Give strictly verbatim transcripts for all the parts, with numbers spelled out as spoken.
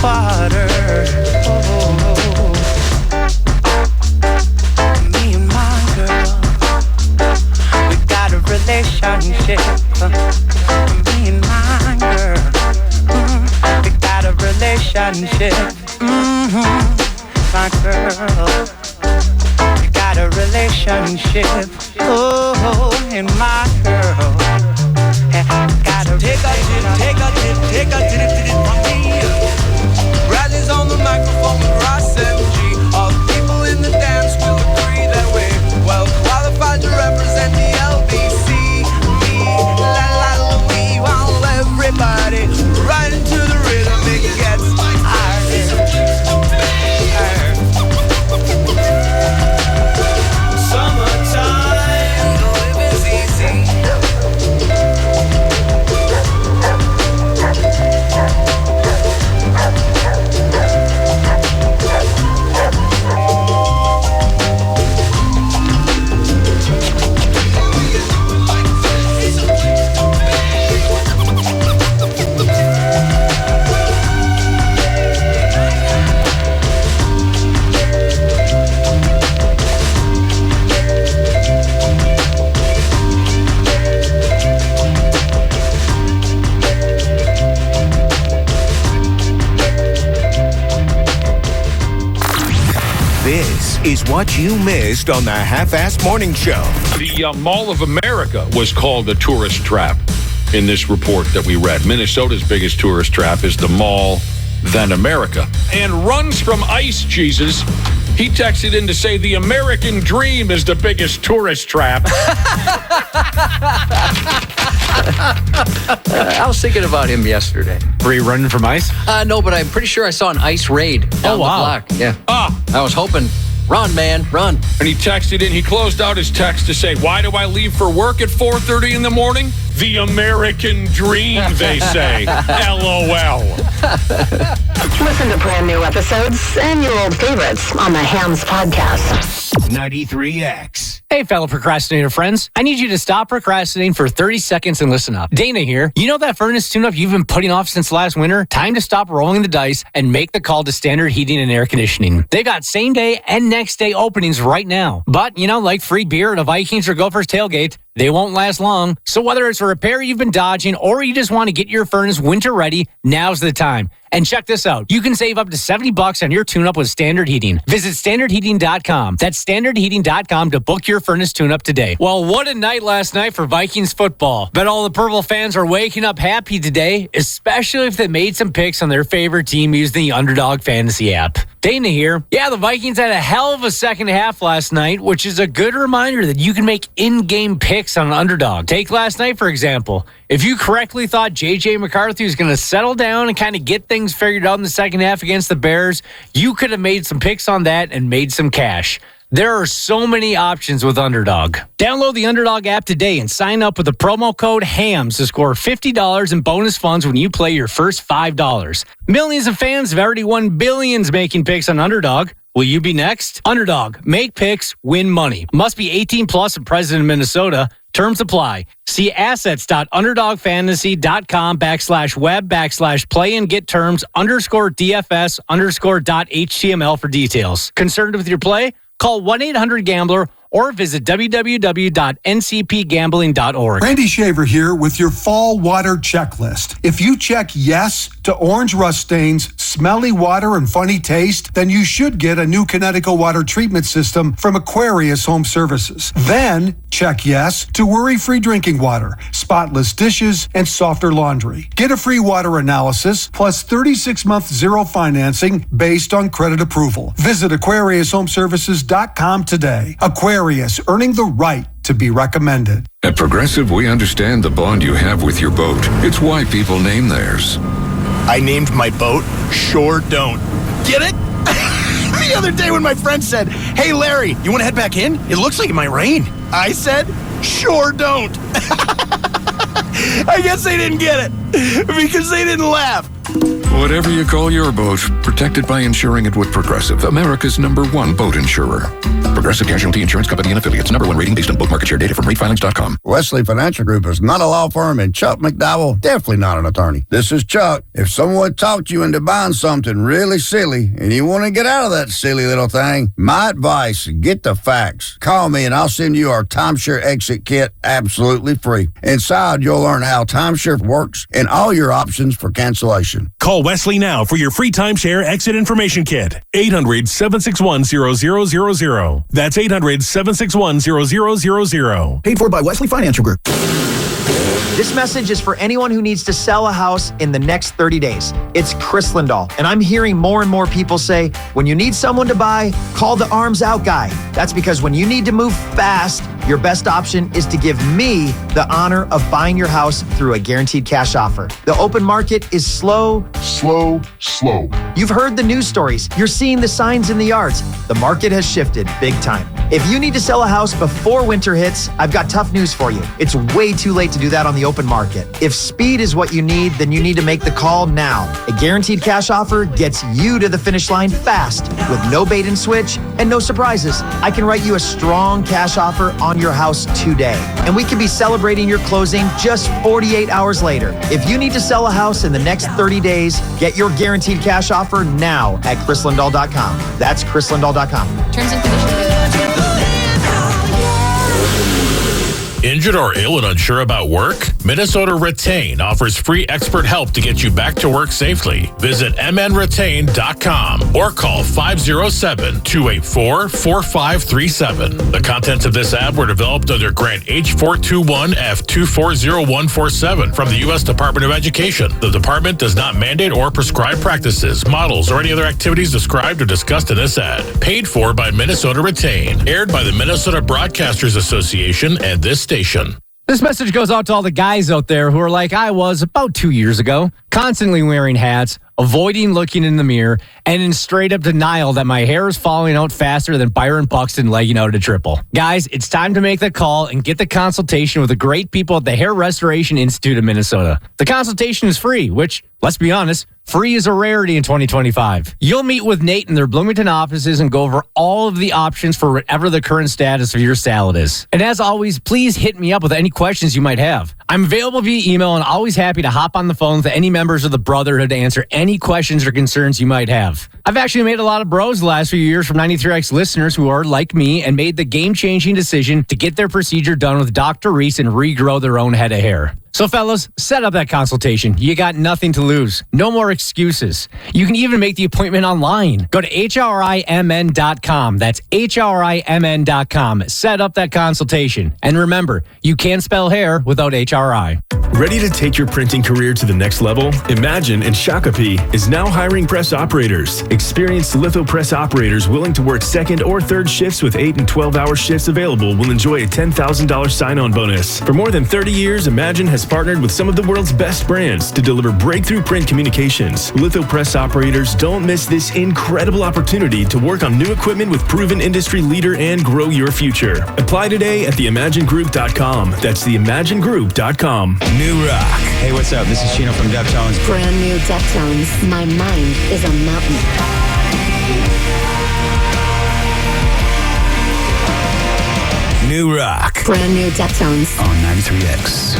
water. Oh, me and my girl, we got a relationship. Me and my girl, mm, we got a relationship. Mm-hmm. My girl, we got a relationship. Oh, and my girl, got a take a tip, take a tip, take a tip, tip, tip from me. Bradley's on the microphone with Ross M G. All the people in the dance will agree that we're well qualified to represent the L B C. Me, la la la, we want everybody right into the rhythm. It gets higher. Summertime, the living's easy. This is what you missed on the Half-Assed Morning Show. The uh, Mall of America was called a tourist trap in this report that we read. Minnesota's biggest tourist trap is the Mall, then America. And runs from Ice Jesus. He texted in to say the American dream is the biggest tourist trap. I was thinking about him yesterday. Were you running from ice? Uh, no, but I'm pretty sure I saw an ice raid down Oh, wow. the block. Yeah. Ah, I was hoping, run, man, run. and he texted in, he closed out his text to say, why do I leave for work at four thirty in the morning? The American dream, they say. LOL. Listen to brand new episodes and your old favorites on the Hams Podcast. ninety-three X. Hey, fellow procrastinator friends. I need you to stop procrastinating for thirty seconds and listen up. Dana here. You know that furnace tune-up you've been putting off since last winter? Time to stop rolling the dice and make the call to Standard Heating and Air Conditioning. They got same-day and next-day openings right now. But, you know, like free beer at a Vikings or Gophers tailgate, they won't last long. So whether it's a repair you've been dodging or you just want to get your furnace winter ready, now's the time. And check this out. You can save up to seventy bucks on your tune-up with Standard Heating. Visit standard heating dot com. That's standard heating dot com to book your furnace tune-up today. Well, what a night last night for Vikings football. Bet all the Purple fans are waking up happy today, especially if they made some picks on their favorite team using the Underdog Fantasy app. Dana here. Yeah, the Vikings had a hell of a second half last night, which is a good reminder that you can make in-game picks on an underdog. Take last night, for example. If you correctly thought J J McCarthy was going to settle down and kind of get things figured out in the second half against the Bears, you could have made some picks on that and made some cash. There are so many options with Underdog. Download the Underdog app today and sign up with the promo code HAMS to score fifty dollars in bonus funds when you play your first five dollars. Millions of fans have already won billions making picks on Underdog. Will you be next? Underdog. Make picks, win money. Must be eighteen plus and present in Minnesota. Terms apply. See assets.underdogfantasy.com backslash web backslash play and get terms underscore DFS underscore dot HTML for details. Concerned with your play? Call one eight hundred gambler or visit w w w dot n c p gambling dot org. Randy Shaver here with your fall water checklist. If you check yes to orange rust stains, smelly water, and funny taste, then you should get a new Connecticut water treatment system from Aquarius Home Services. Then check yes to worry-free drinking water, spotless dishes, and softer laundry. Get a free water analysis plus thirty-six month zero financing based on credit approval. Visit aquarius home services dot com today. Aquarius, earning the right to be recommended. At Progressive, we understand the bond you have with your boat. It's why people name theirs. I named my boat Sure Don't. Get it? The other day when my friend said, "Hey Larry, you want to head back in? It looks like it might rain." I said, "Sure don't." I guess they didn't get it because they didn't laugh. Whatever you call your boat, protected by insuring it with Progressive, America's number one boat insurer. Progressive Casualty Insurance Company and Affiliates. Number one rating based on boat market share data from rate filings dot com. Wesley Financial Group is not a law firm, and Chuck McDowell definitely not an attorney. This is Chuck. If someone talked you into buying something really silly and you want to get out of that silly little thing, my advice, get the facts. Call me and I'll send you our timeshare exit kit absolutely free. Inside, you'll learn how timeshare works and all your options for cancellation. Call Wesley now for your free timeshare exit information kit. eight hundred, seven six one, zero zero zero zero. That's eight hundred, seven six one, zero zero zero zero. Paid for by Wesley Financial Group. This message is for anyone who needs to sell a house in the next thirty days. It's Chris Lindahl, and I'm hearing more and more people say, when you need someone to buy, call the Arms Out guy. That's because when you need to move fast, your best option is to give me the honor of buying your house through a guaranteed cash offer. The open market is slow, slow, slow. You've heard the news stories. You're seeing the signs in the yards. The market has shifted big time. If you need to sell a house before winter hits, I've got tough news for you. It's way too late to do that on the open market. If speed is what you need, then you need to make the call now. A guaranteed cash offer gets you to the finish line fast with no bait and switch and no surprises. I can write you a strong cash offer on your house today, and we can be celebrating your closing just forty-eight hours later. If you need to sell a house in the next thirty days, get your guaranteed cash offer now at chris lindahl dot com. That's chris lindahl dot com. Terms and conditions. Injured or ill and unsure about work? Minnesota Retain offers free expert help to get you back to work safely. Visit m n retain dot com or call five oh seven, two eight four, four five three seven. The contents of this ad were developed under Grant H four two one F two four zero one four seven from the U S Department of Education. The department does not mandate or prescribe practices, models, or any other activities described or discussed in this ad. Paid for by Minnesota Retain. Aired by the Minnesota Broadcasters Association and this station. This message goes out to all the guys out there who are like I was about two years ago, constantly wearing hats, avoiding looking in the mirror, and in straight up denial that my hair is falling out faster than Byron Buxton legging out a triple. Guys, it's time to make the call and get the consultation with the great people at the Hair Restoration Institute of Minnesota. The consultation is free, which, let's be honest, free is a rarity in twenty twenty-five. You'll meet with Nate in their Bloomington offices and go over all of the options for whatever the current status of your salad is. And as always, please hit me up with any questions you might have. I'm available via email and always happy to hop on the phone with any members of the Brotherhood to answer any questions or concerns you might have. I've actually made a lot of bros the last few years from ninety-three X listeners who are, like me, and made the game-changing decision to get their procedure done with Doctor Reese and regrow their own head of hair. So fellas, set up that consultation. You got nothing to lose. No more excuses. You can even make the appointment online. Go to H R I M N dot com. That's H R I M N dot com. Set up that consultation. And remember, you can't spell hair without H R I. Ready to take your printing career to the next level? Imagine and Shakopee is now hiring press operators. Experienced litho press operators willing to work second or third shifts with eight and twelve hour shifts available will enjoy a ten thousand dollars sign-on bonus. For more than thirty years, Imagine has partnered with some of the world's best brands to deliver breakthrough print communications. Litho press operators, don't miss this incredible opportunity to work on new equipment with proven industry leader and grow your future. Apply today at the imagine group dot com. That's the imagine group dot com. New Rock. Hey, what's up? This is Chino from Deftones. Brand new Deftones. My mind is a mountain. New Rock. Brand new Deftones. On ninety-three X.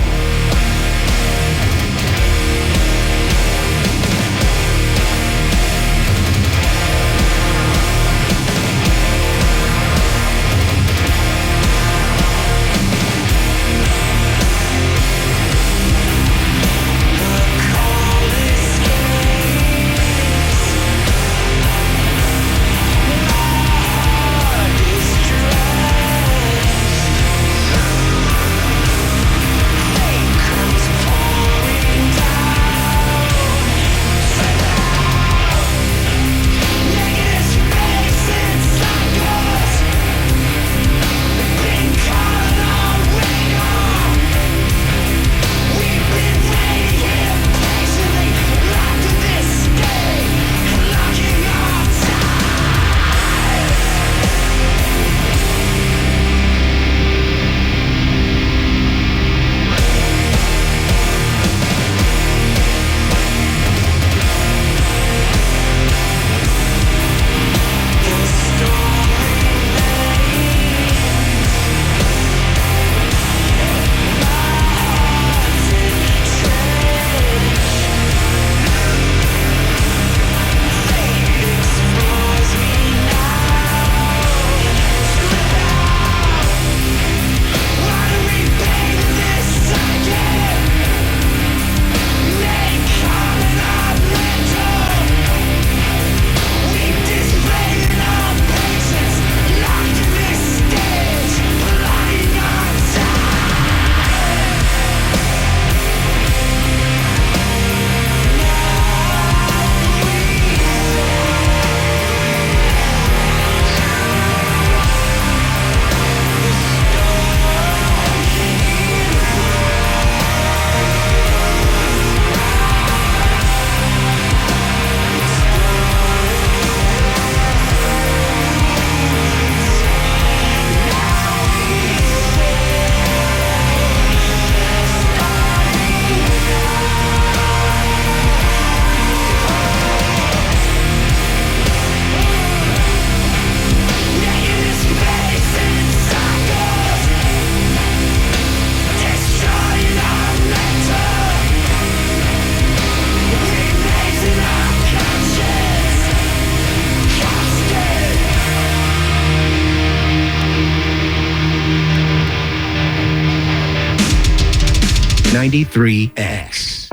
ninety-three X.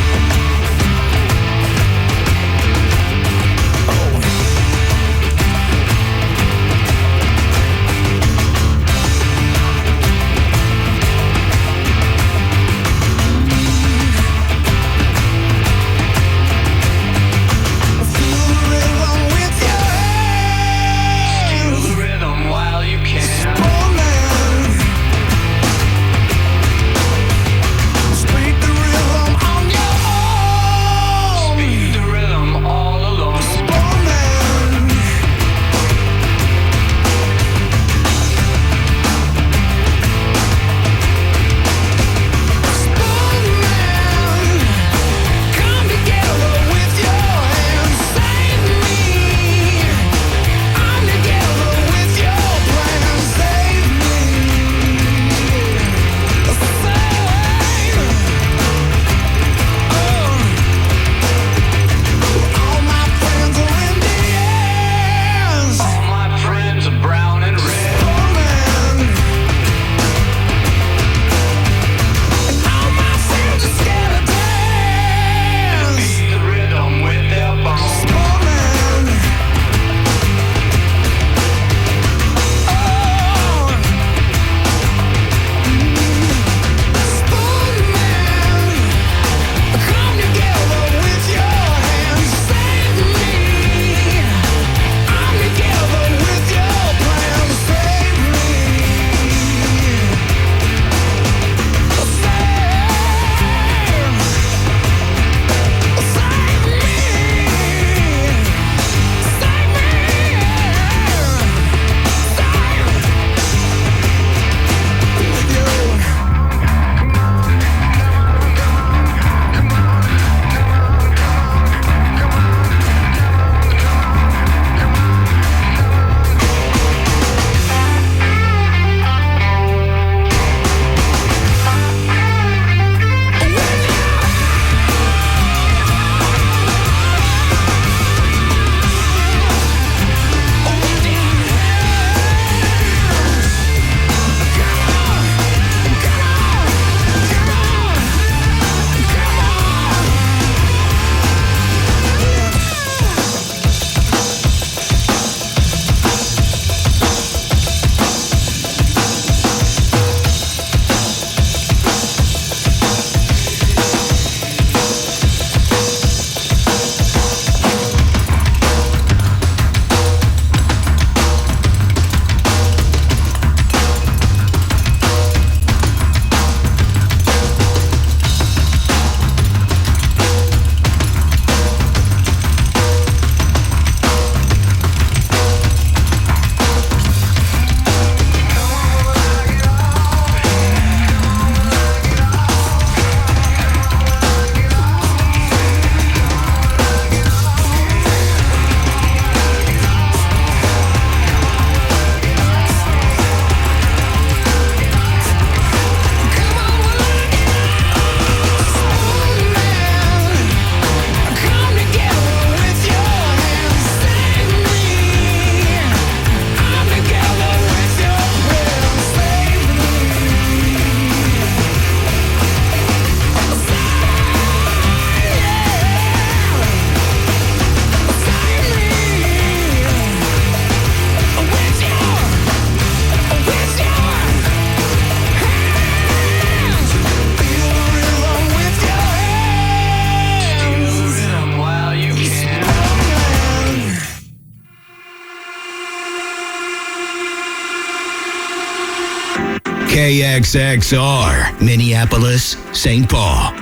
K X X R, Minneapolis, Saint Paul.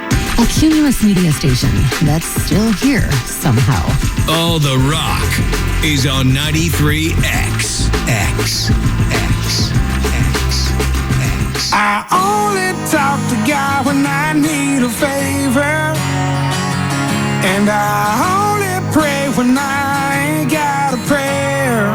A Cumulus media station that's still here somehow. Oh, The Rock is on ninety-three X. X. X. X. X. I only talk to God when I need a favor. And I only pray when I ain't got a prayer.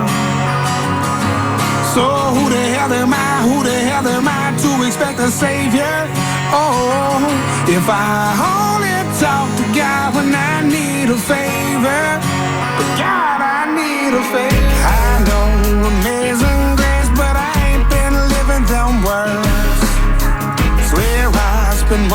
So who the hell am I, who the hell am I to expect a savior? Oh, if I only talk to God when I need a favor. God, I need a favor. I know amazing grace, but I ain't been living them words. Swear I spend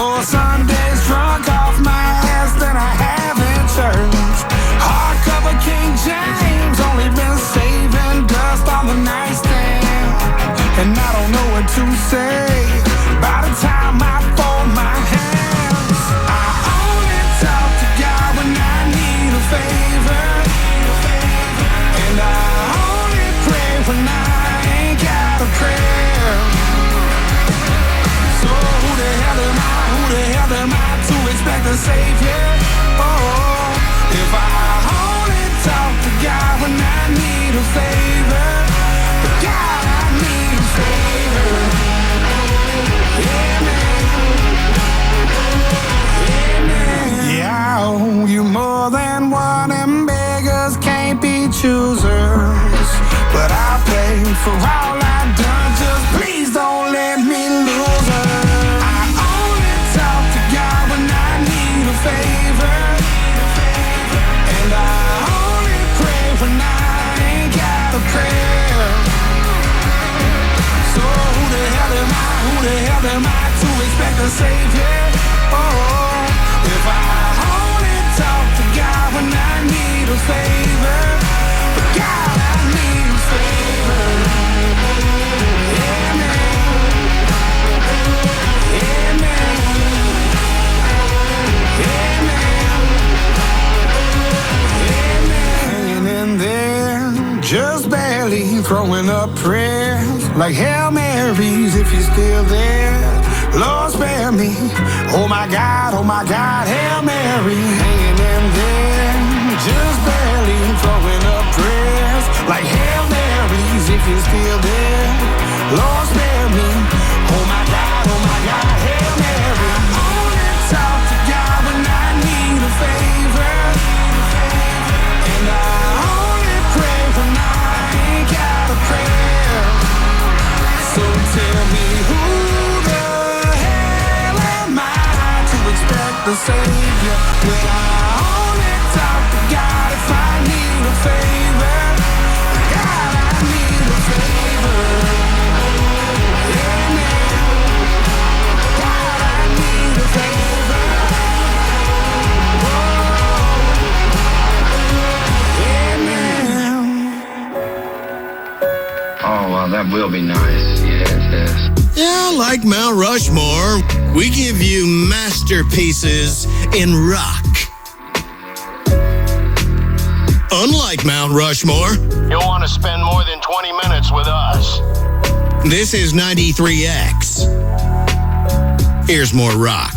Savior. Oh, if I only talk to God when I need a favor, God, I need a favor. Amen. Yeah, I owe you more than one, and beggars can't be choosers. But I pay for all I've done, just please don't let me lose her. I only talk to God when I need a favor, and I only pray when I ain't got a prayer. So who the hell am I, who the hell am I to expect a Savior? Oh, if I only talk to God when I need a favor, but God, I need a favor. Just barely throwing up prayers like Hail Marys if you're still there. Lord, spare me. Oh my God, oh my God, Hail Mary, hanging in there. Just barely throwing up prayers like Hail Marys if you're still there. Lord, spare me. Oh my God, oh my God, Hail Mary. I only talk to God when I need a favor, and I when I ain't got a prayer. So tell me, who the hell am I to expect the Savior when I only talk to God if I need a favor? God, I need a favor. Amen. God, I need a favor. Oh, well, that will be nice. Yes, yes. Yeah, like Mount Rushmore, we give you masterpieces in rock. Unlike Mount Rushmore, you'll want to spend more than twenty minutes with us. This is ninety-three X. Here's more rock.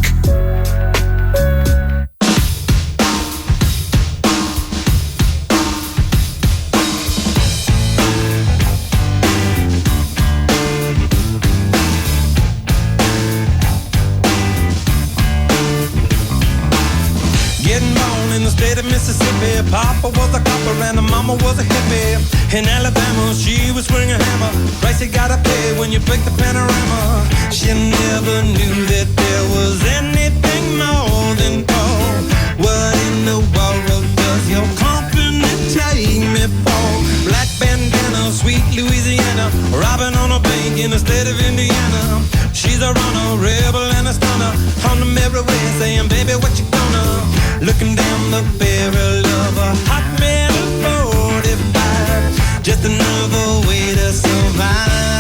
Mississippi, Papa was a copper and the mama was a hippie. In Alabama, she was swinging a hammer. Price you gotta pay when you break the panorama. She never knew that there was anything more than gold. What in the world does your company take me for? Black bandana, sweet Louisiana, robbing on a bank in the state of Indiana. She's a runner, rebel and a stunner. On the merry way saying, baby, what you gonna? Looking down the barrel of a hot metal forty-five, just another way to survive.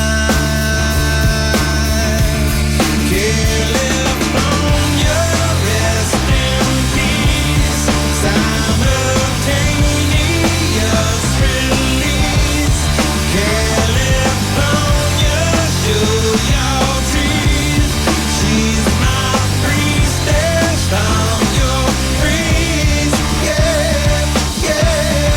California, rest in peace. Simultaneous release. California, show your trees. She's my priestess. I'm your priest. Yeah, yeah.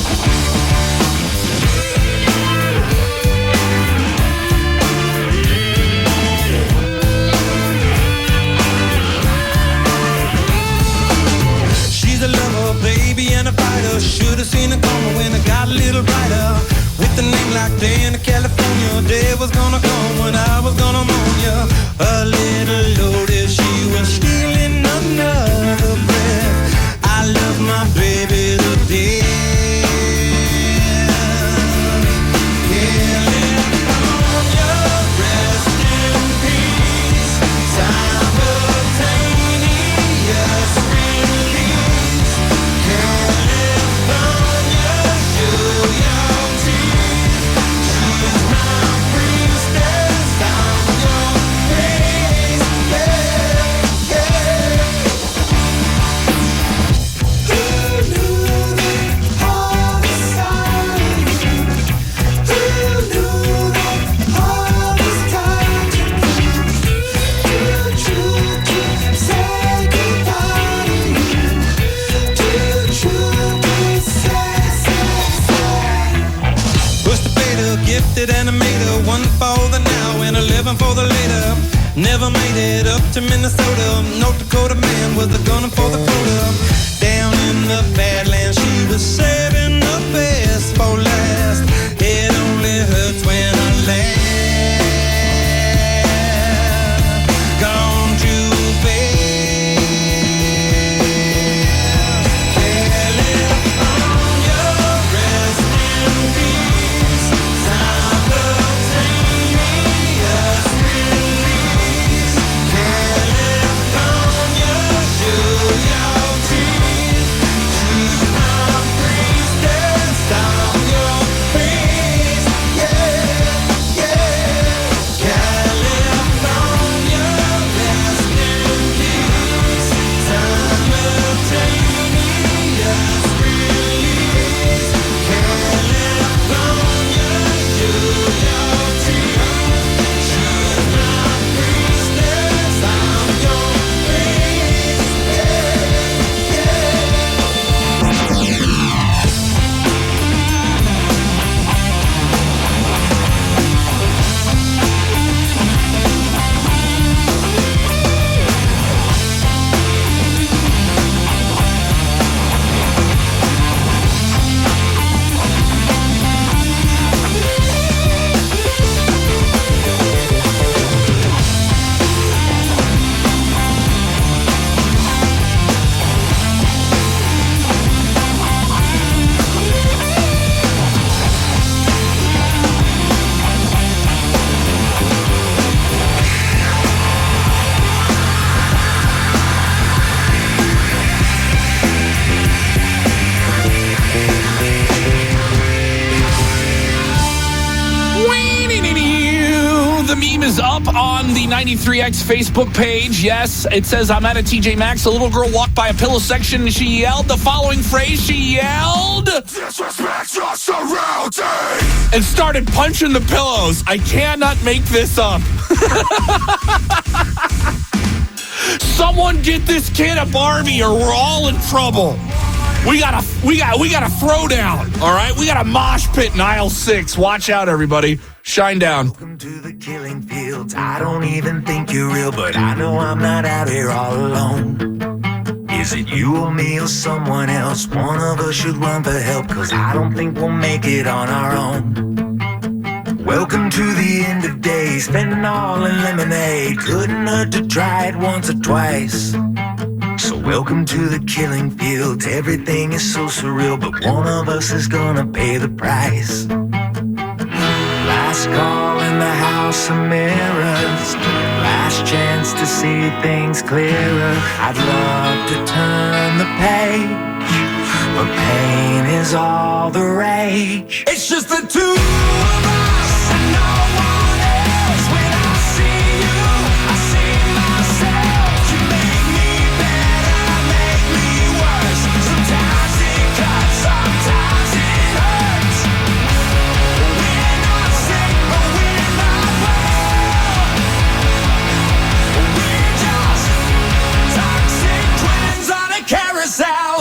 She's a lover, baby, and a fighter. Should've seen it coming when it got a little brighter. With a name like Dana, California, day was gonna come when I was gonna mourn ya. A little loaded, she was stealing another breath. I love my baby to death. California, rest in peace. Simultaneous release. California, show your teeth. She's my priestess. I'm your priest. Yeah, yeah. was the gunner for the quota. Down in the Badlands, she was saving the best for last. It only hurts when I laugh. Gone too fast. California, rest in peace. Simultaneous release. California, show your teeth. Choose my priestess, stop your face. Yeah, yeah. California, rest in peace. Simultaneous release. California, show your teeth. Choose my priestess, I'm your priest. The meme is up on the ninety-three X Facebook page. Yes, it says, I'm at a T J Maxx. A little girl walked by a pillow section and she yelled the following phrase. She yelled, "Disrespect your surroundings," and started punching the pillows. I cannot make this up. Someone get this kid a Barbie or we're all in trouble. We got a we got we got a throwdown. All right, we got a mosh pit in aisle six. Watch out, everybody. Shine down. Welcome to the killing fields. I don't even think you're real, but I know I'm not out here all alone. Is it you or me or someone else? One of us should run for help, cause I don't think we'll make it on our own. Welcome to the end of days, spending all in lemonade. Couldn't hurt to try it once or twice. So welcome to the killing fields. Everything is so surreal, but one of us is gonna pay the price. Last call in the house of mirrors. Last chance to see things clearer. I'd love to turn the page, but pain is all the rage. It's just the two of us and no one else. When I see you, I see myself. You make me better, make me worse. Sometimes it cuts, sometimes it hurts. We're not sick, but we're not well. We're just toxic twins on a carousel.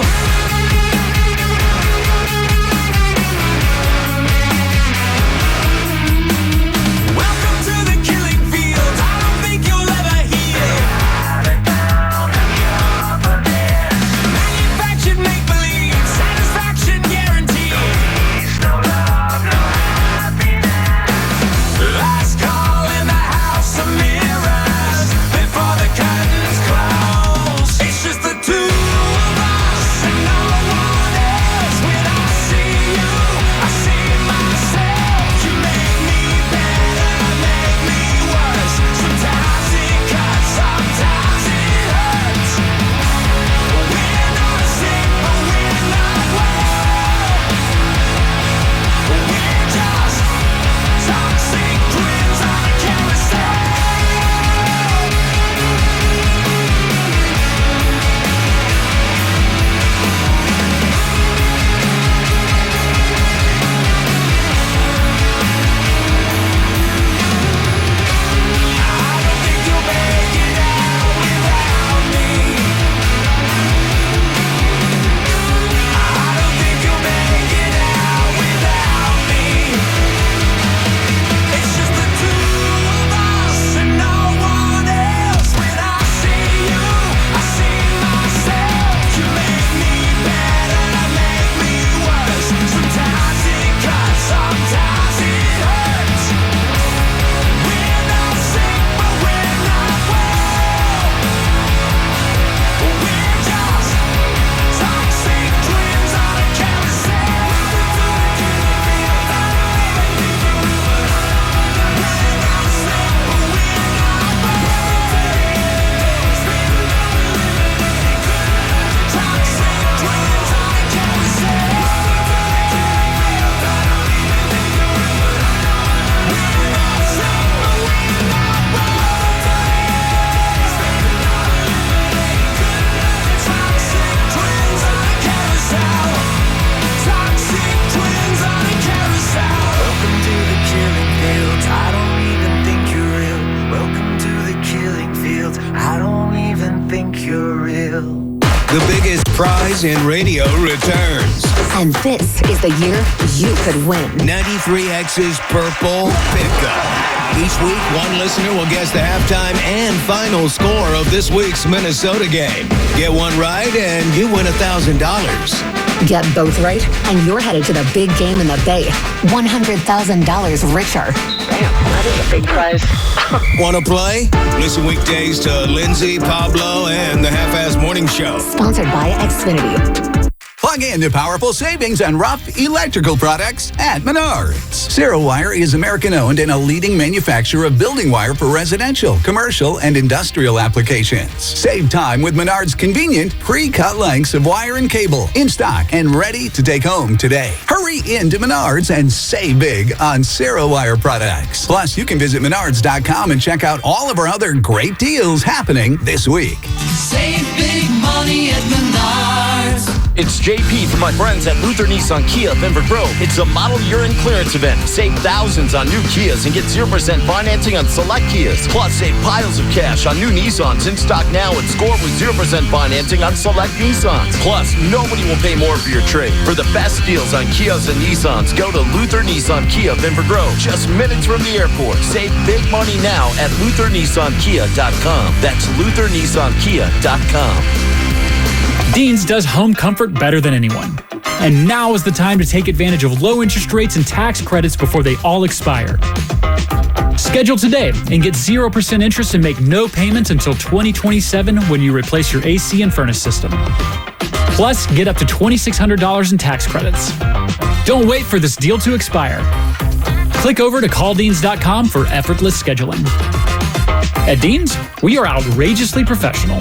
Guys in Radio returns. And this is the year you could win. ninety-three X's Purple Pickup. Each week, one listener will guess the halftime and final score of this week's Minnesota game. Get one right and you win one thousand dollars. Get both right, and you're headed to the big game in the Bay. one hundred thousand dollars richer. Damn, that is a big prize. Want to play? Listen weekdays to Lindsay, Pablo, and the Half-Ass Morning Show. Sponsored by Xfinity. Plug in to powerful savings on rough electrical products at Menards. Zero-Wire is American-owned and a leading manufacturer of building wire for residential, commercial, and industrial applications. Save time with Menards' convenient pre-cut lengths of wire and cable in stock and ready to take home today. Hurry into Menards and save big on Zero-Wire products. Plus, you can visit Menards dot com and check out all of our other great deals happening this week. Save big money at Menards. It's J P from my friends at Luther Nissan Kia of Inver Grove. It's a model year end clearance event. Save thousands on new Kias and get zero percent financing on select Kias. Plus, save piles of cash on new Nissans in stock now and score with zero percent financing on select Nissans. Plus, nobody will pay more for your trade. For the best deals on Kias and Nissans, go to Luther Nissan Kia of Inver Grove. Just minutes from the airport. Save big money now at Luther Nissan Kia dot com. That's Luther Nissan Kia dot com. Dean's does home comfort better than anyone. And now is the time to take advantage of low interest rates and tax credits before they all expire. Schedule today and get zero percent interest and make no payments until twenty twenty-seven when you replace your A C and furnace system. Plus, get up to two thousand six hundred dollars in tax credits. Don't wait for this deal to expire. Click over to call deans dot com for effortless scheduling. At Dean's, we are outrageously professional.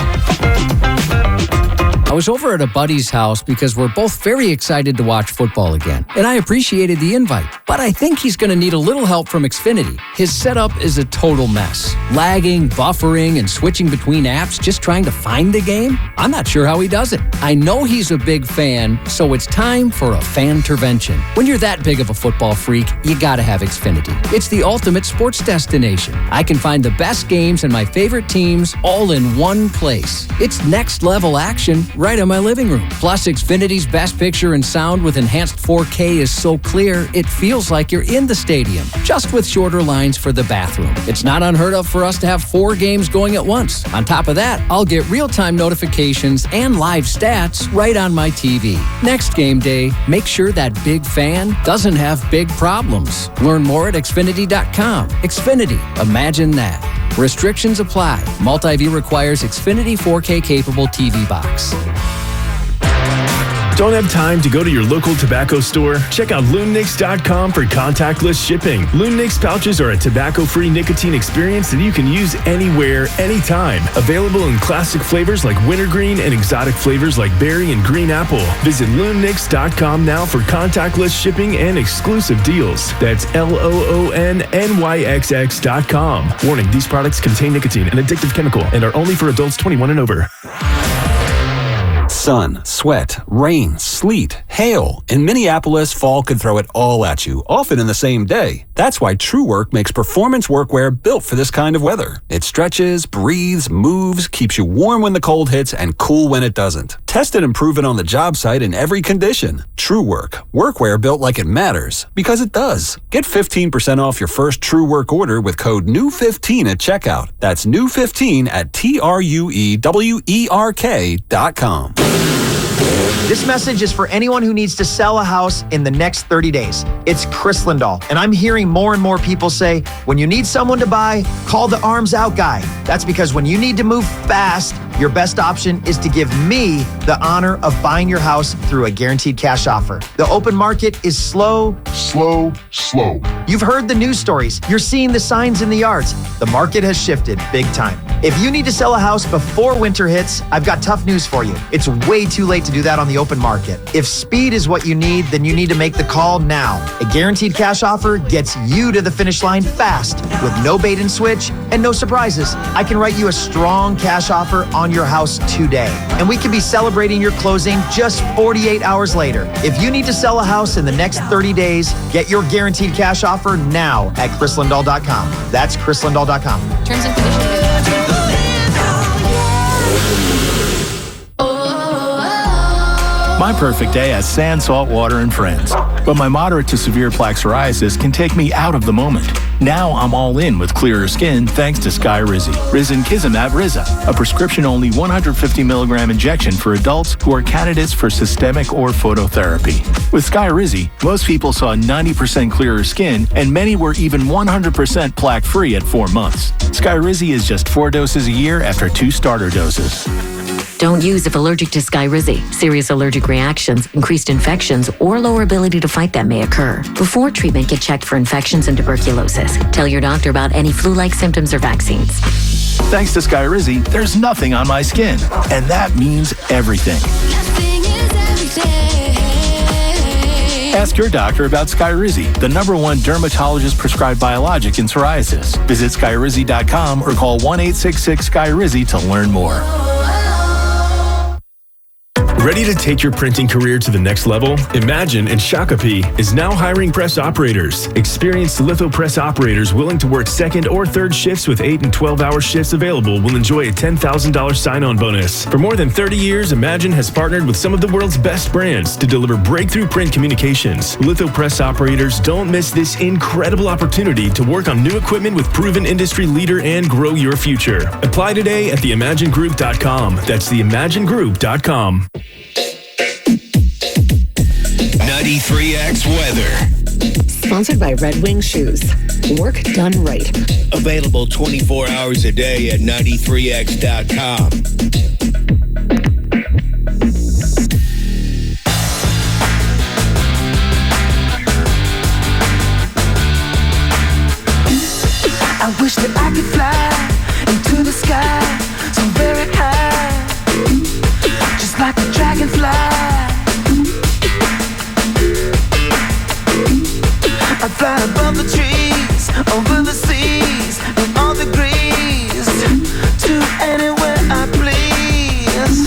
I was over at a buddy's house because we're both very excited to watch football again, and I appreciated the invite. But I think he's going to need a little help from Xfinity. His setup is a total mess. Lagging, buffering, and switching between apps just trying to find the game? I'm not sure how he does it. I know he's a big fan, so it's time for a fan-tervention. When you're that big of a football freak, you gotta have Xfinity. It's the ultimate sports destination. I can find the best games and my favorite teams all in one place. It's next-level action right in my living room. Plus, Xfinity's best picture and sound with enhanced four K is so clear, it feels like you're in the stadium, just with shorter lines for the bathroom. It's not unheard of for us to have four games going at once. On top of that, I'll get real-time notifications and live stats right on my T V. Next game day, make sure that big fan doesn't have big problems. Learn more at Xfinity dot com. Xfinity, imagine that. Restrictions apply. Multi-view requires Xfinity four K capable T V box. Don't have time to go to your local tobacco store? Check out Loon Nicks dot com for contactless shipping. Loon Nicks pouches are a tobacco-free nicotine experience that you can use anywhere, anytime. Available in classic flavors like wintergreen and exotic flavors like berry and green apple. Visit Loon Nicks dot com now for contactless shipping and exclusive deals. That's L O O N N Y X X dot com. Warning, these products contain nicotine, an addictive chemical, and are only for adults twenty-one and over. Sun, sweat, rain, sleet, hail. In Minneapolis, fall could throw it all at you, often in the same day. That's why TrueWork makes performance workwear built for this kind of weather. It stretches, breathes, moves, keeps you warm when the cold hits and cool when it doesn't. Test it and prove it on the job site in every condition. TrueWork, workwear built like it matters, because it does. Get fifteen percent off your first TrueWork order with code N E W fifteen at checkout. That's N E W fifteen at T R U E W E R K dot com. This message is for anyone who needs to sell a house in the next thirty days. It's Chris Lindahl, and I'm hearing more and more people say, when you need someone to buy, call the Arms Out guy. That's because when you need to move fast, your best option is to give me the honor of buying your house through a guaranteed cash offer. The open market is slow, slow, slow. You've heard the news stories. You're seeing the signs in the yards. The market has shifted big time. If you need to sell a house before winter hits, I've got tough news for you. It's way too late to do that on the open market. If speed is what you need, then you need to make the call now. A guaranteed cash offer gets you to the finish line fast with no bait and switch and no surprises. I can write you a strong cash offer on your house today, and we can be celebrating your closing just forty-eight hours later. If you need to sell a house in the next thirty days, get your guaranteed cash offer now at Chris Lindahl dot com. That's Chris Lindahl dot com. Terms and conditions. My perfect day has sand, salt water, and friends. But my moderate to severe plaque psoriasis can take me out of the moment. Now I'm all in with clearer skin thanks to Skyrizi. Risankizumab Riza, a prescription-only one hundred fifty milligram injection for adults who are candidates for systemic or phototherapy. With Skyrizi, most people saw ninety percent clearer skin, and many were even one hundred percent plaque-free at four months. Skyrizi is just four doses a year after two starter doses. Don't use if allergic to Skyrizi. Serious allergic reactions, increased infections, or lower ability to fight them may occur. Before treatment, get checked for infections and tuberculosis. Tell your doctor about any flu-like symptoms or vaccines. Thanks to Skyrizi, there's nothing on my skin, and that means everything. Ask your doctor about Skyrizi, the number one dermatologist-prescribed biologic in psoriasis. Visit Skyrizi dot com or call one eight six six Skyrizi to learn more. Ready to take your printing career to the next level? Imagine and Shakopee is now hiring press operators. Experienced litho press operators willing to work second or third shifts with eight and twelve hour shifts available will enjoy a ten thousand dollars sign-on bonus. For more than thirty years, Imagine has partnered with some of the world's best brands to deliver breakthrough print communications. Litho press operators, don't miss this incredible opportunity to work on new equipment with proven industry leader and grow your future. Apply today at the imagine group dot com. That's the imagine group dot com. ninety-three X weather. Sponsored by Red Wing Shoes. Work done right. Available twenty-four hours a day at ninety-three X dot com. I wish that I could fly into the sky so very high, just like a dragonfly. I fly above the trees, over the seas, in all degrees, to anywhere I please.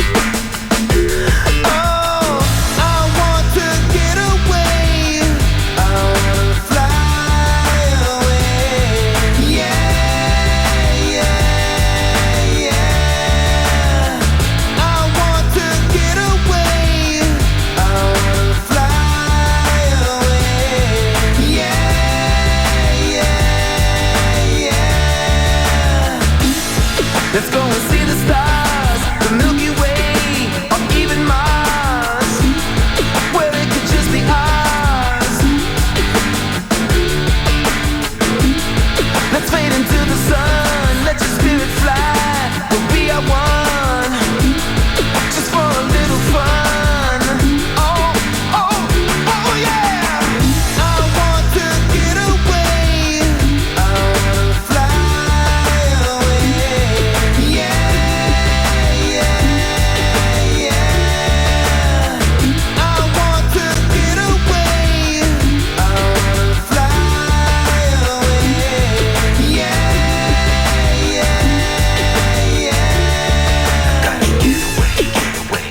Oh, I want to get away. I wanna fly away. Yeah, yeah, yeah. I want to get away. I wanna fly away. Let's go and see the stars, the Milky Way, or even Mars, where it could just be ours. Let's fade into the sun, let your spirit fly, we'll be our one, just for a little fun. Oh, oh, oh yeah! I want to get away, I wanna fly away. Yeah, yeah, yeah. I want to get away, I wanna fly away. Yeah, yeah, yeah. Gotta get away, get away.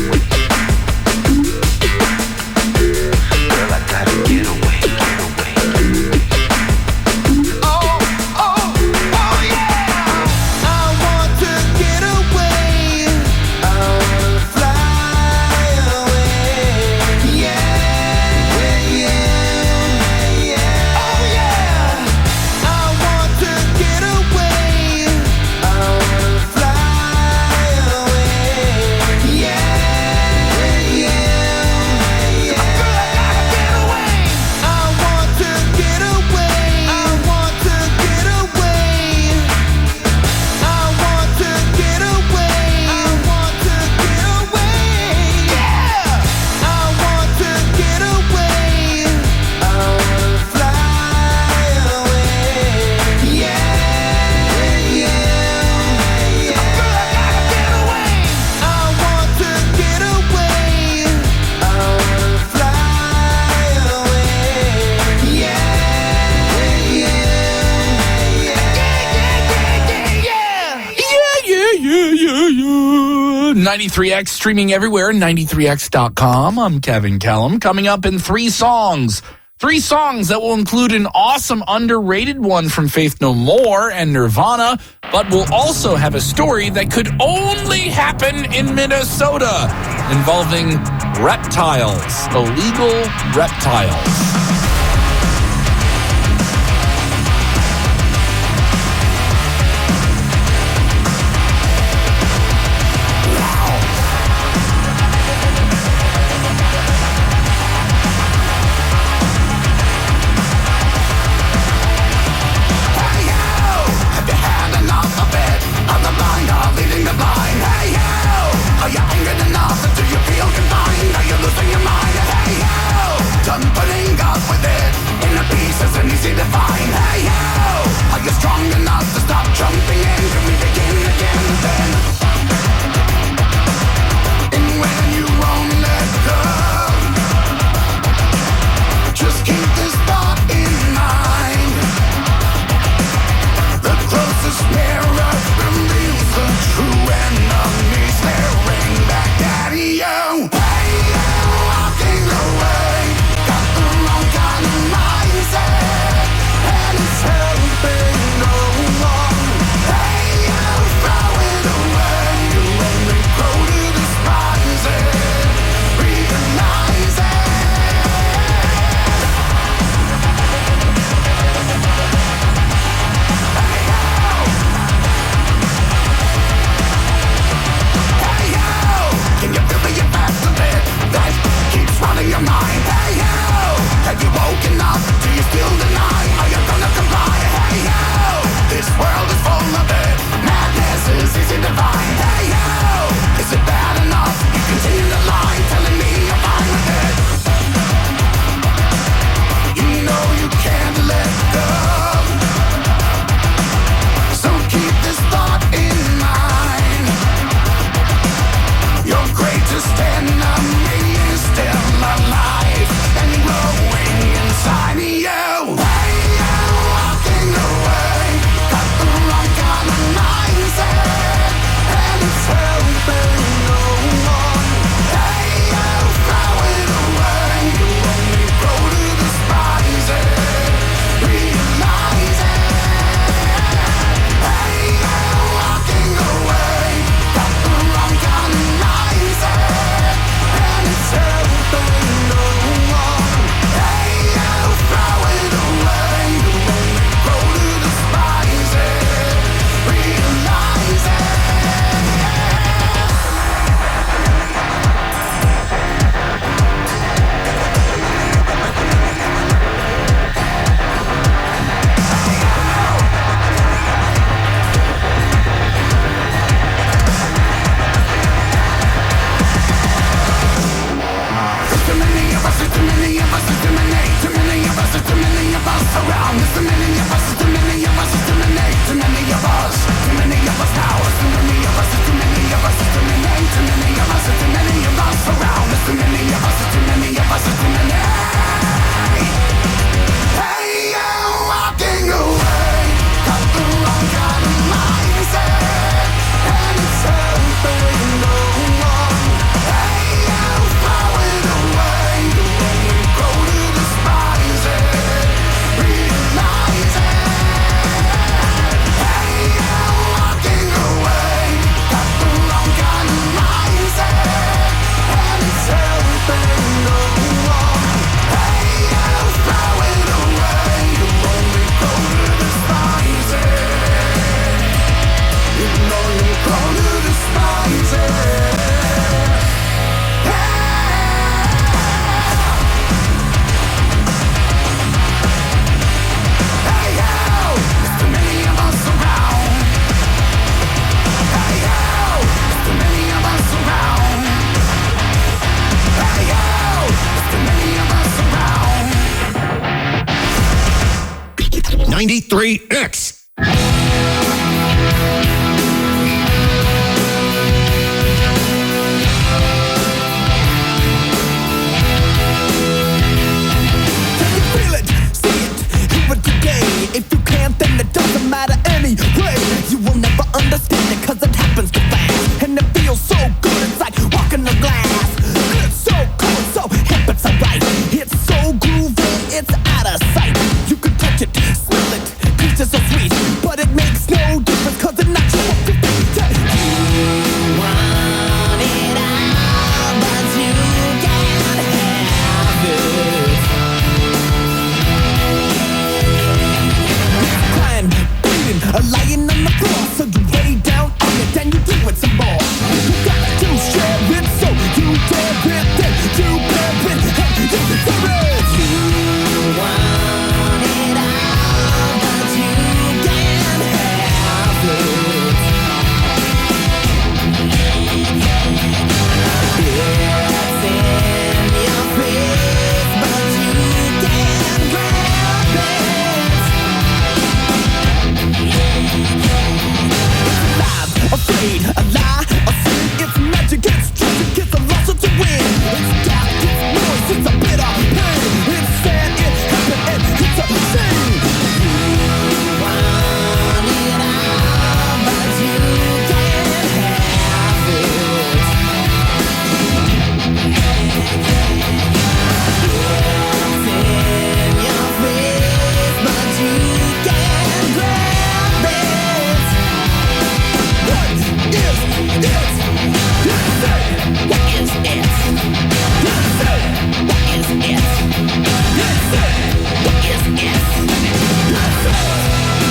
Girl, I gotta get away, get away. Oh, oh, oh yeah! I want to get away. I wanna fly away. Yeah, yeah, yeah. Oh yeah! I want to get away. I wanna fly away. Yeah, yeah, yeah. Girl, I gotta get away. I want to get away. I want to get away. I want to get away. I want to get away. Yeah. I want to get away. I wanna fly away. Yeah, yeah, yeah. Girl, I gotta get away. I want to get away. I wanna fly away. Yeah, yeah, yeah. Yeah, yeah, yeah, yeah. Yeah, yeah, yeah, yeah. ninety-three X streaming everywhere, ninety-three X dot com. I'm Kevin Kellum. Coming up in three songs, Three songs that will include an awesome underrated one from Faith No More and Nirvana, but will also have a story that could only happen in Minnesota involving reptiles, illegal reptiles. ninety-three X. If you can't, then it doesn't matter anyway. You will never understand it, cause it happens too fast. And it feels so good, it's like walking on glass. It's so cool, it's so hip, it's alright. It's so groovy, it's out of sight. You can touch it, smell it, taste it so sweet, but it makes no difference cause it's not your fault. You want it all, but you can't have it. Crying, bleeding, lying on the floor, so you lay down on it and you do it some more. You got to share it, so you dare it, then you bear it, and you deserve it. You want it all, but you can't have it. It's in your face, but you can't grab it. Alive, afraid, a lie, a sin. It's magic, it's truth, it's a loss or to win. It's dark, it's noise, it's a bitter pain. It's sad, it happened, and it's a shame. You want it all, but you can't have it. It's in your face, but you can't grab it. What is it? Yes, sir. What is it? Yes, sir. What is it? Yes, sir. What is it? Yes, sir.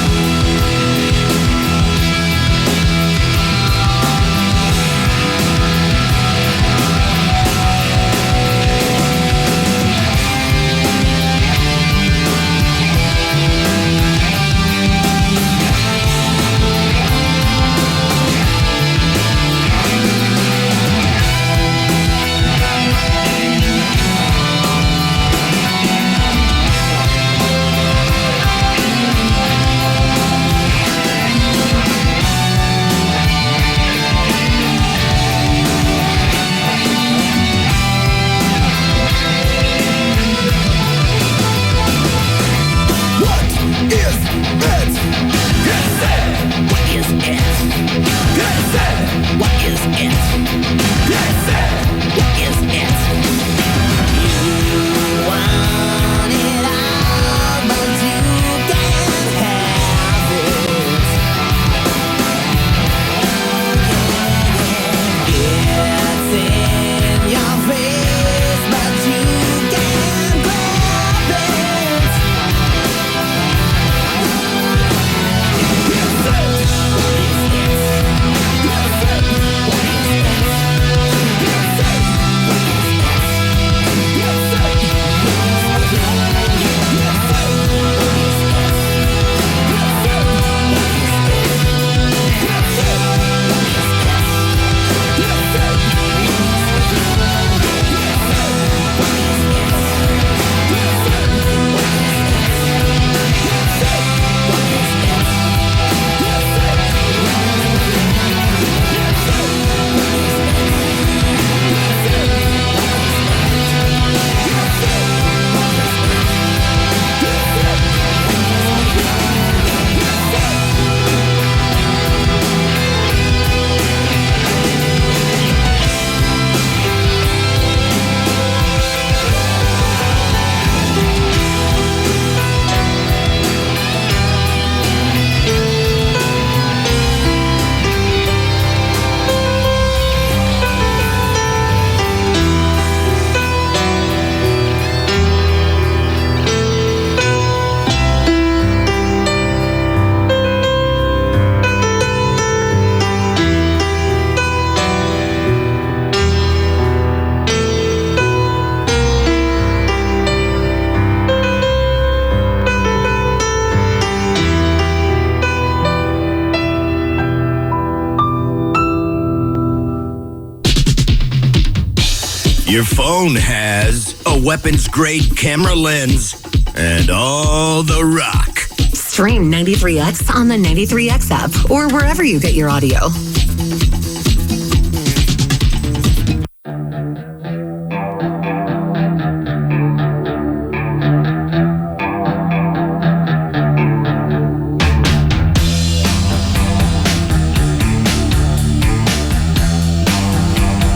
Your phone has a weapons-grade camera lens and all the rock. Stream ninety-three X on the ninety-three X app or wherever you get your audio.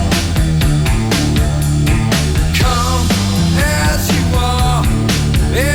Come as you are.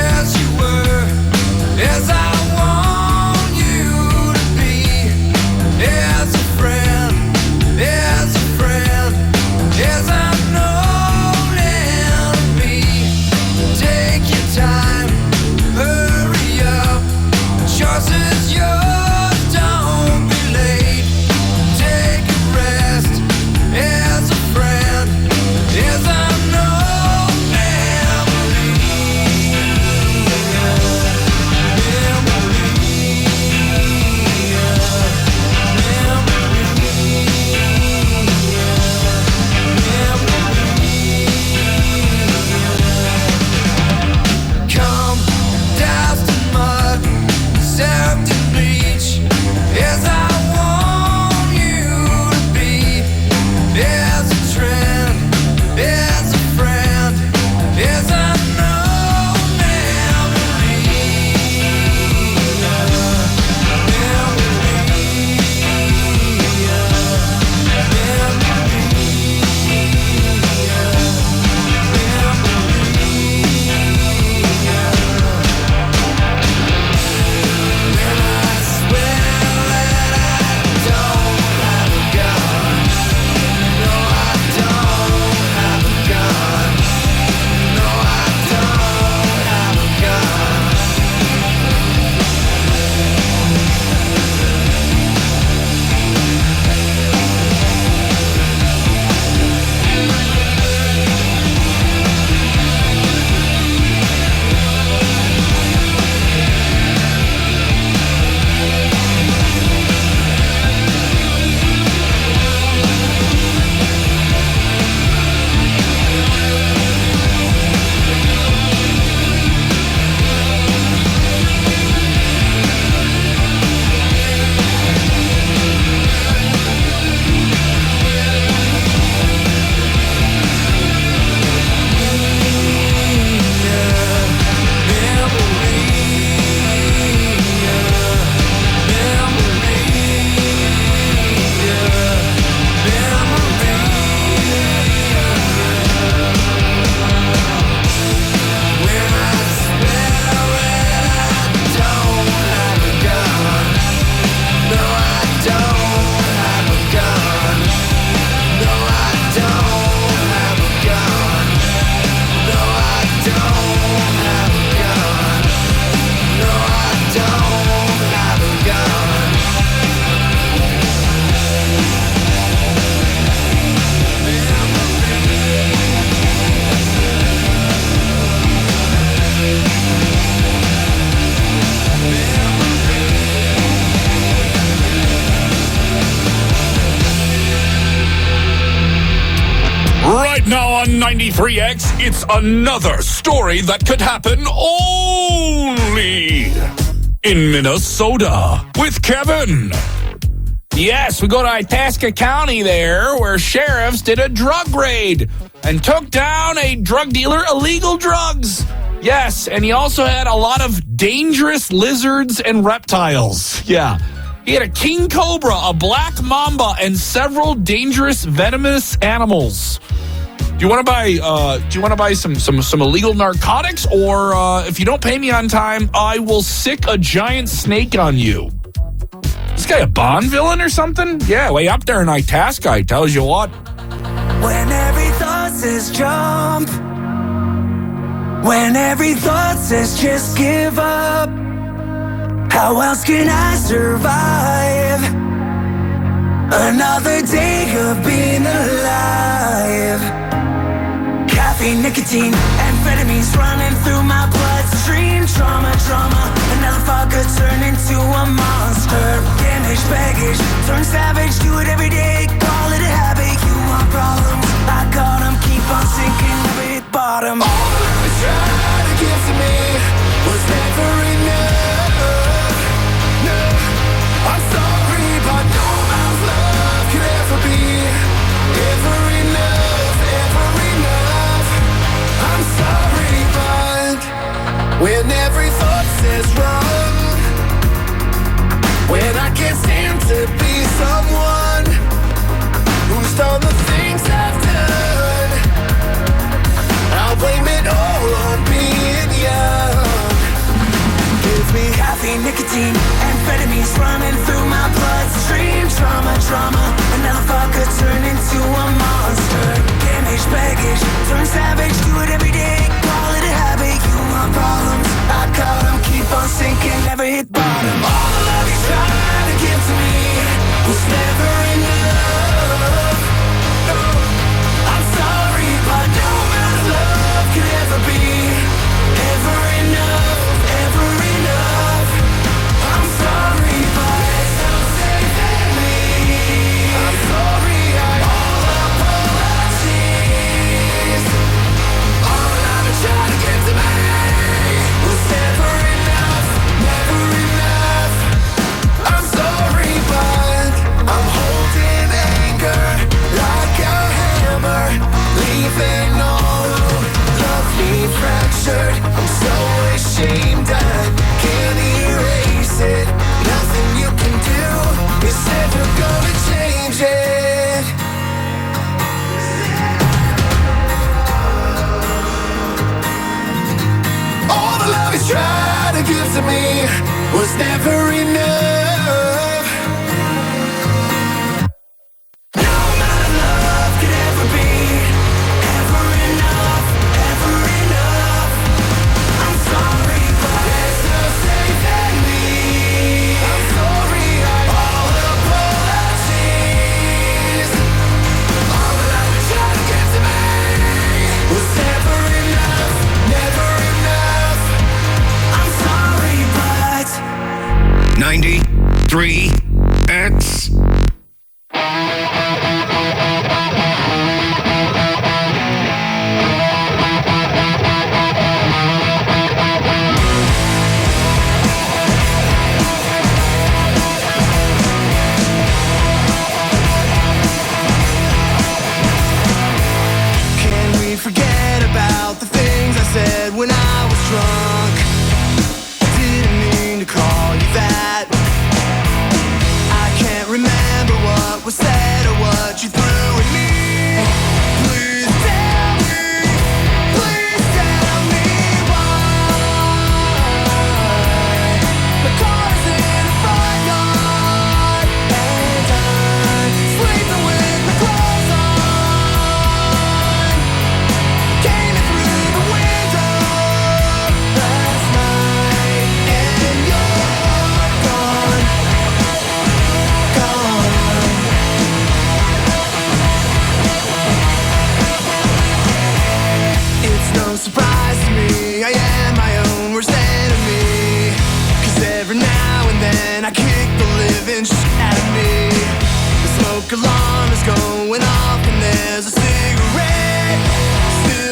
ninety-three X, it's another story that could happen only in Minnesota with Kevin. Yes, we go to Itasca County there, where sheriffs did a drug raid and took down a drug dealer, illegal drugs. Yes, and he also had a lot of dangerous lizards and reptiles. Yeah. He had a king cobra, a black mamba, and several dangerous venomous animals. Do you want to buy? Uh, do you want to buy some some some illegal narcotics, or uh, if you don't pay me on time, I will sick a giant snake on you? This guy a Bond villain or something? Yeah, way up there in Itasca. I tells you what. When every thought says jump, when every thought says just give up, how else can I survive another day of being alive? Caffeine, nicotine, amphetamines running through my bloodstream. Trauma, trauma, another fucker turn into a monster. Damage, baggage, turn savage, do it every day. Call it a habit, you want problems, I got them, keep on sinking, never hit bottom. All the love you tried to give to me was never enough. No, I'm sorry, but no amount of love could ever be ever enough, ever enough. I'm sorry, but when every thought says run, when I can't stand to be someone who's done the things I've done, I'll blame it all on being young. Give me caffeine, nicotine, amphetamines running through my bloodstream. Trauma, trauma, another fucker turn into a monster. Damage, baggage, turn savage, do it every day. Call it a habit, you want problems, I caught them, keep on sinking, never hit bottom. All the love you tried to give to me was never enough. No, I'm sorry, but no amount of love could ever be ever enough, ever enough. I'm sorry, but it's no saving me. I'm sorry, I all apologies. All the love you tried to give to me was never enough, never enough. I'm sorry, but I'm holding anger like a hammer, leaving all love me fractured. I'm so ashamed I can't erase it. Nothing you can do is ever gonna change it. All the love you tried to give to me was never enough. No amount of love could ever be ever enough, ever enough. I'm sorry, but there's no saving me. I'm sorry, I all apologies. All the love you tried to give to me was never enough, never enough. I'm sorry, but ninety-three X. can we forget about the things I said when I was drunk? Didn't mean to call you that. I can't remember what was said or what you threw at me. Please tell me, please tell me why. The car's in the front yard and I'm sleeping with my clothes on. Came in through the window last night and you're gone, gone. It's no surprise to me, I am my own worst enemy. Cause every now and then I kick the living shit out of me. The smoke alarm is going off and there's a cigarette still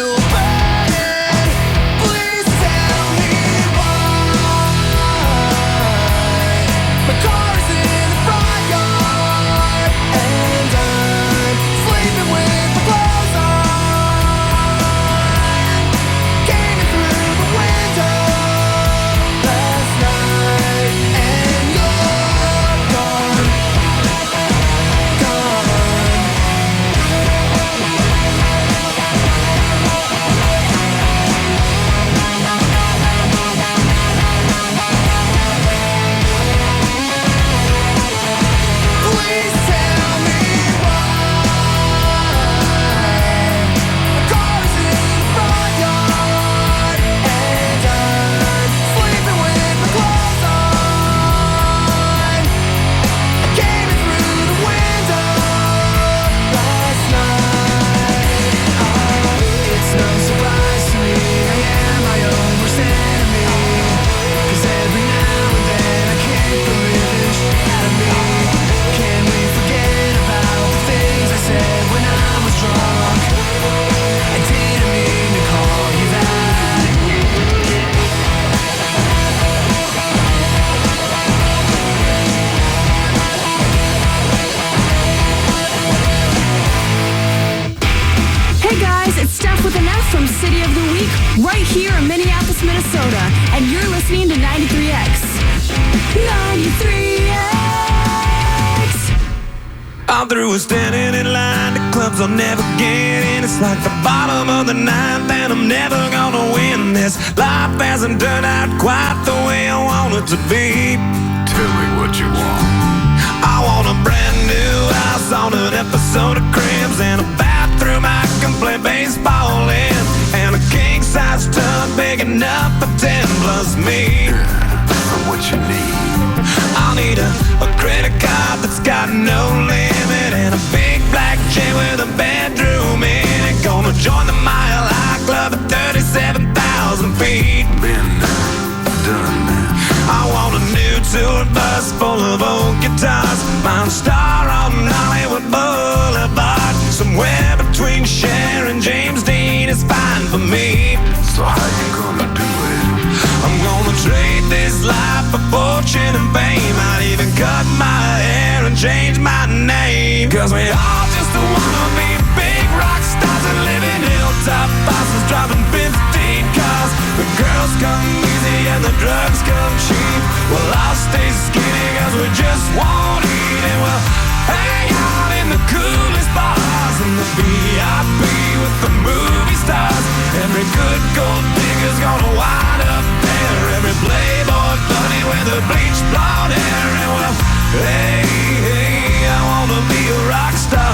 here in Minneapolis, Minnesota, and you're listening to ninety-three X. ninety-three X. I'm through with standing in line to clubs I'll never get in. It's like the bottom of the ninth and I'm never gonna win this. Life hasn't turned out quite the way I want it to be. Tell me what you want. I want a brand new house on an episode of Cribs, and a bathroom I can play baseball in, and a king-size tub big enough for ten plus me. Yeah, what you need? I'll need a, a credit card that's got no limit, and a big black chain with a bedroom in it. Gonna join the Mile High Club at thirty-seven thousand feet. Been done. I want a new tour bus full of old guitars, Mount Star on Hollywood Boulevard. Somewhere between Cher and James Dean is fine for me. So how you gonna do it? I'm gonna trade this life for fortune and fame. I'd even cut my hair and change my name. Cause we all just wanna be big rock stars and live in hilltop bosses driving fifteen cars. The girls come easy and the drugs come cheap. Well, I'll stay skinny cause we just won't eat, and we'll hang out in the coolest bars in the V I P with the movie stars. Every good gold digger's gonna wind up there. Every playboy bunny with the bleached blonde hair. And well, hey, hey, I wanna be a rock star.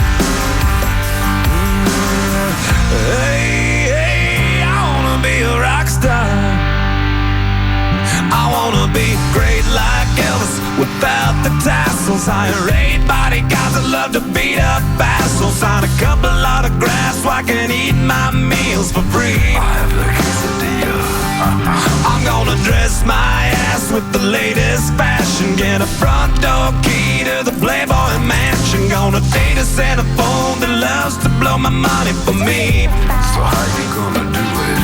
Hey, hey, I wanna be a rock star. I wanna be great like Elvis without the tassels. Hire eight bodyguards that love to beat up assholes. Sign a couple autographs so I can eat my meals for free. I have the quesadilla. I'm gonna dress my ass with the latest fashion. Get a front door key to the Playboy Mansion. Gonna date a centerfold that loves to blow my money for me. So how you gonna do it?